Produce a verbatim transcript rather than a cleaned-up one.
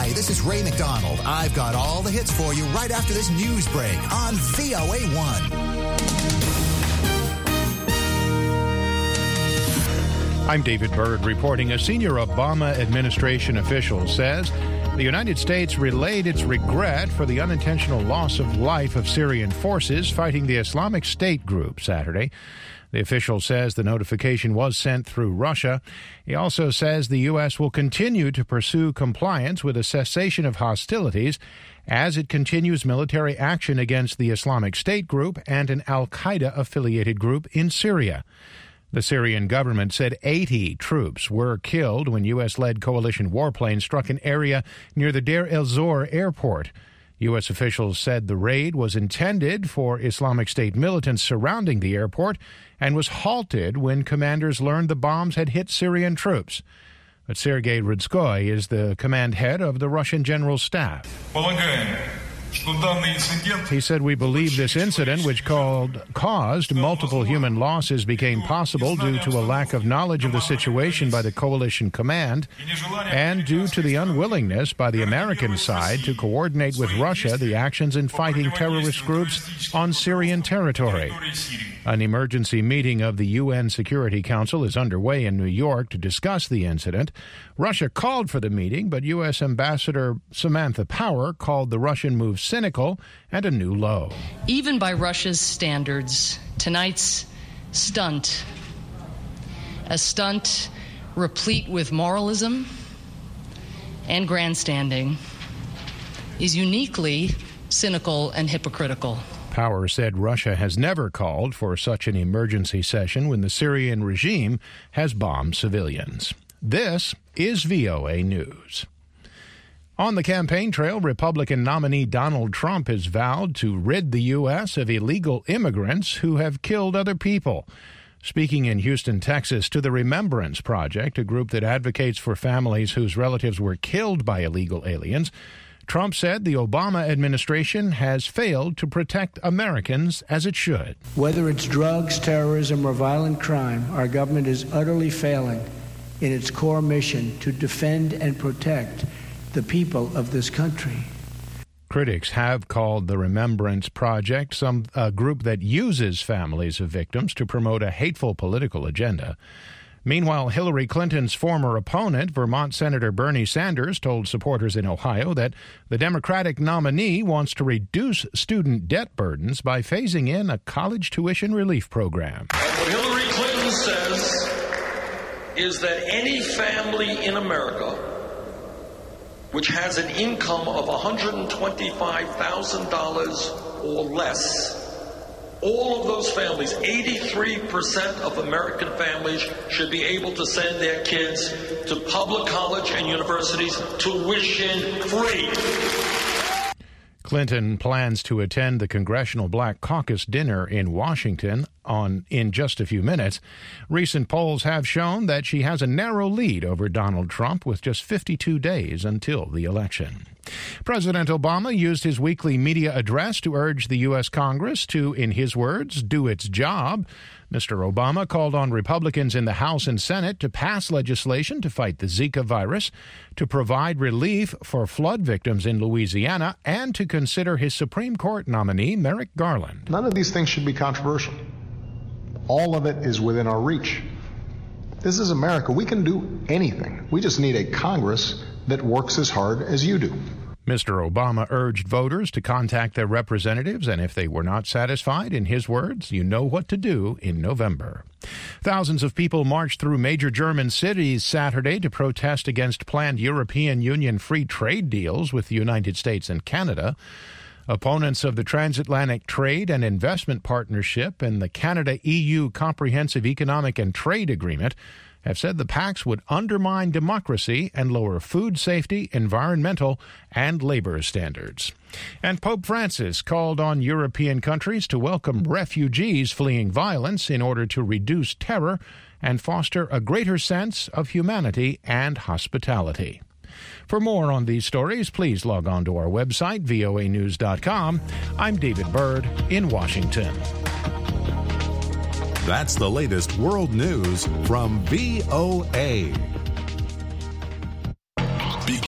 Hi, this is Ray McDonald. I've got all the hits for you right after this news break on V O A one. I'm David Byrd reporting. A senior Obama administration official says the United States relayed its regret for the unintentional loss of life of Syrian forces fighting the Islamic State group Saturday. The official says the notification was sent through Russia. He also says the U S will continue to pursue compliance with a cessation of hostilities as it continues military action against the Islamic State group and an al-Qaeda-affiliated group in Syria. The Syrian government said eighty troops were killed when U S-led coalition warplanes struck an area near the Deir el-Zor airport. U S officials said the raid was intended for Islamic State militants surrounding the airport and was halted when commanders learned the bombs had hit Syrian troops. But Sergei Rudskoy is the command head of the Russian General Staff. He said, "We believe this incident, which called, caused multiple human losses, became possible due to a lack of knowledge of the situation by the coalition command and due to the unwillingness by the American side to coordinate with Russia the actions in fighting terrorist groups on Syrian territory." An emergency meeting of the U N Security Council is underway in New York to discuss the incident. Russia called for the meeting, but U S Ambassador Samantha Power called the Russian move cynical and a new low. Even by Russia's standards, tonight's stunt, a stunt replete with moralism and grandstanding, is uniquely cynical and hypocritical. Power said Russia has never called for such an emergency session when the Syrian regime has bombed civilians. This is V O A News. On the campaign trail, Republican nominee Donald Trump has vowed to rid the U S of illegal immigrants who have killed other people. Speaking in Houston, Texas, to the Remembrance Project, a group that advocates for families whose relatives were killed by illegal aliens, Trump said the Obama administration has failed to protect Americans as it should. Whether it's drugs, terrorism, or violent crime, our government is utterly failing in its core mission to defend and protect the people of this country. Critics have called the Remembrance Project some a group that uses families of victims to promote a hateful political agenda. Meanwhile, Hillary Clinton's former opponent, Vermont Senator Bernie Sanders, told supporters in Ohio that the Democratic nominee wants to reduce student debt burdens by phasing in a college tuition relief program. What Hillary Clinton says is that any family in America which has an income of one hundred twenty-five thousand dollars or less, all of those families, eighty-three percent of American families, should be able to send their kids to public college and universities tuition free. Clinton plans to attend the Congressional Black Caucus dinner in Washington on in just a few minutes. Recent polls have shown that she has a narrow lead over Donald Trump with just fifty-two days until the election. President Obama used his weekly media address to urge the U S Congress to, in his words, do its job. Mister Obama called on Republicans in the House and Senate to pass legislation to fight the Zika virus, to provide relief for flood victims in Louisiana, and to consider his Supreme Court nominee, Merrick Garland. None of these things should be controversial. All of it is within our reach. This is America. We can do anything. We just need a Congress that works as hard as you do. Mister Obama urged voters to contact their representatives, and if they were not satisfied, in his words, you know what to do in November. Thousands of people marched through major German cities Saturday to protest against planned European Union free trade deals with the United States and Canada. Opponents of the Transatlantic Trade and Investment Partnership and the Canada-E U Comprehensive Economic and Trade Agreement have said the pacts would undermine democracy and lower food safety, environmental, and labor standards. And Pope Francis called on European countries to welcome refugees fleeing violence in order to reduce terror and foster a greater sense of humanity and hospitality. For more on these stories, please log on to our website, V O A news dot com. I'm David Byrd in Washington. That's the latest world news from V O A.